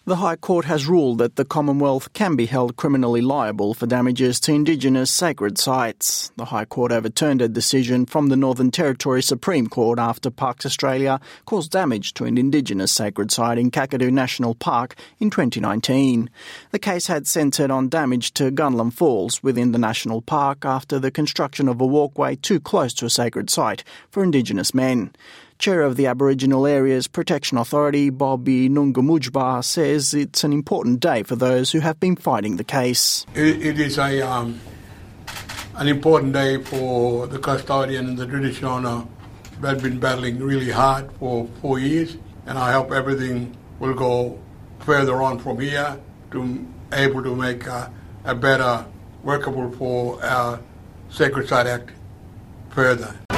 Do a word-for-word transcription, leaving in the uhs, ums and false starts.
The High Court has ruled that the Commonwealth can be held criminally liable for damages to Indigenous sacred sites. The High Court overturned a decision from the Northern Territory Supreme Court after Parks Australia caused damage to an Indigenous sacred site in Kakadu National Park in twenty nineteen. The case had centred on damage to Gunlum Falls within the national park after the construction of a walkway too close to a sacred site for Indigenous men. Chair of the Aboriginal Areas Protection Authority, Bobby Nungamujba, says it's an important day for those who have been fighting the case. It, it is a um, an important day for the custodian and the tradition owner who have been battling really hard for four years, and I hope everything will go further on from here to able to make a, a better workable for our Sacred Site Act further.